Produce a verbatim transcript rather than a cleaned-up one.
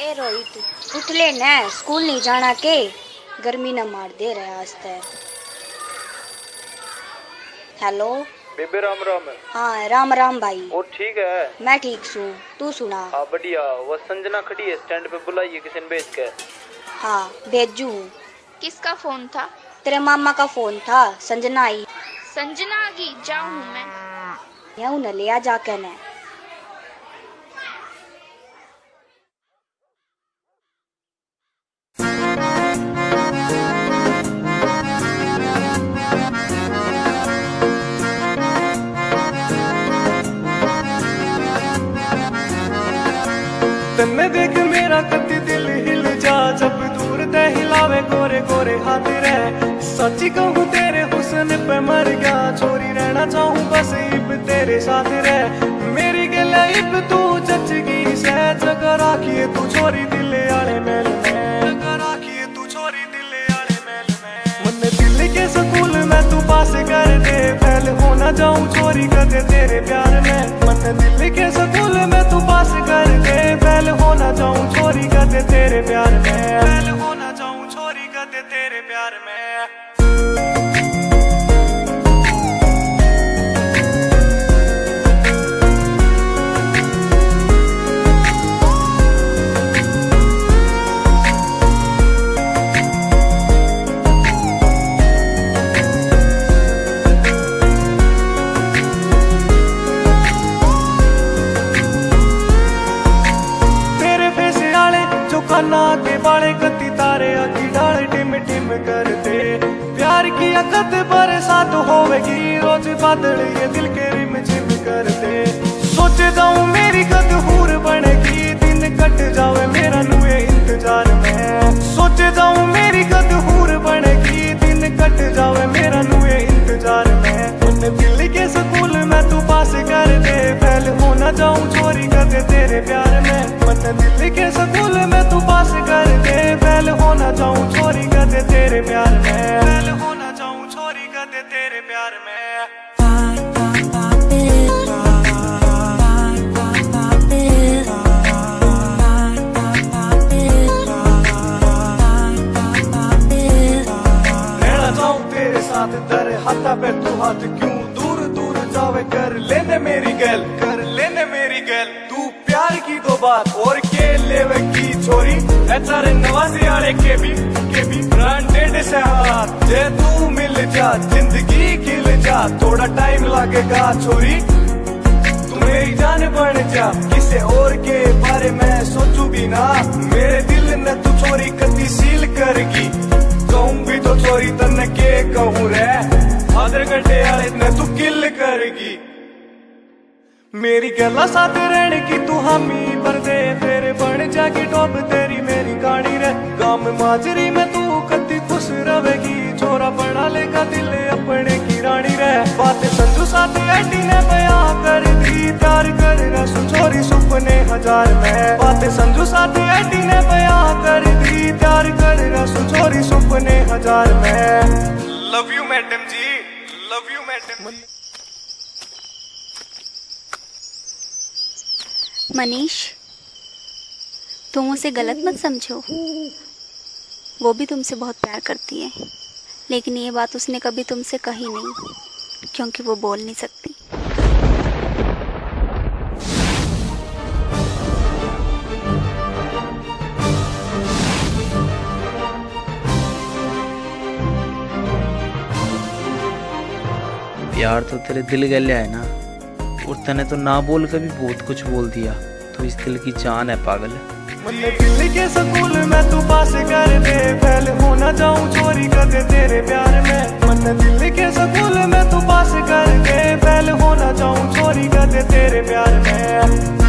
ए रोहित उठ ले न, स्कूल नहीं जाना के? गर्मी न मार दे रहा आज तक। हेलो बेबे, राम राम। हाँ राम राम भाई। और ठीक है? मैं ठीक हूँ, तू सुना? हाँ बढ़िया। वो संजना खड़ी है स्टैंड पे, बुलाइए किसी ने भेज के। हाँ भेजू। किसका फोन था? तेरे मामा का फोन था। संजना आई। संजना आ गई, जाऊँ मैं? यहाँ न ले आ जाके न। तन्ने देख मेरा कति दिल हिल जा, जब दूर ते हिलावे गोरे गोरे हाथ रे। सच्ची कहूँ तेरे हुस्न पे मर गया, छोरी रहना चाहूँ बस इब तेरे साथ रे। मेरी गले इब तू जचगी से, जगह राखिए तू छोरी दिले आले मेल में, जगह राखिए तू छोरी दिले आले मेल में। मन दिल के स्कूल में तू पास कर दे, फैल हो ना जाऊँ छोरी कदे तेरे प्यार में। मन दिल के स्कूल में तू पास कर दे, फैल हो ना जाऊँ छोरी कदे तेरे प्यार में, फैल हो ना जाऊँ छोरी कदे तेरे प्यार में। काना के बाले कति तारे अखी डाले टिम टिम करते। प्यार की अकत बरसात होवेगी, रोज बादल ये दिल के रिम झिम करते। सोचे जाऊं मेरी कद हूर बनेगी, दिन कट जावे मेरा नुए इंतजार में। सोचे जाऊं मेरी कद हूर बनेगी, दिन कट जावे मेरा नुए इंतजार में। उन दिल के स्कूल में तू पास कर दे, फैल हो ना जाऊं छोरी कदे तेरे प्यार में। मन दिल के स्कूल में तू पास कर दे, फैल हो ना जाऊं छोरी कदे तेरे प्यार में, फैल हो ना जाऊं छोरी कदे तेरे प्यार में। रहना चाहूं तेरे साथ तेरे हाथा पे तू हाथ क्यों दूर दूर जावे, कर लेने मेरी गैल, कर लेने मेरी गैल। तू प्यार की तो बात और के लेवे की छोरी, एचआर नवासी आले के भी के भी ब्रांडेड से हाथ। जे तू मिल जा जिंदगी खिल जा, थोड़ा टाइम लगेगा छोरी, तू मेरी जान बन जा। किसी और के बारे में सोचू भी ना, मेरे दिल ने तू छोरी कति सील करगी। कहूँ भी तो छोरी तन के कहूँ रे, आधर घंटे आले ने तू किल करगी। मेरी गला साथ रहने की तू हामी पर दे, तेरे बन जागी टॉप तेरी मेरी गाड़ी रे। गांव माजरी में तू कति खुश रवेगी, छोरा बना लेगा दिल अपने की रानी रे। बातें संजू साथ ऐटी ने बयां कर दी, प्यार कर सु छोरी सुपने हजार में। बातें संजू साथ ऐटी ने बयां कर दी, प्यार कर सु छोरी सुपने हजार में। लव यू मैडम जी, लव यू मैडम। मनीष, तुम उसे गलत मत समझो, वो भी तुमसे बहुत प्यार करती है, लेकिन ये बात उसने कभी तुमसे कही नहीं, क्योंकि वो बोल नहीं सकती। प्यार तो तेरे दिल गले है ना, और तने तो ना बोल के भी बहुत कुछ बोल दिया, तो इस दिल की जान है पागल। मन दिल के स्कूल में तू पास कर दे, फैल हो ना जाऊं छोरी कदे तेरे प्यार में। मन दिल के स्कूल में तू पास कर दे, फैल हो ना जाऊं छोरी कदे तेरे प्यार में।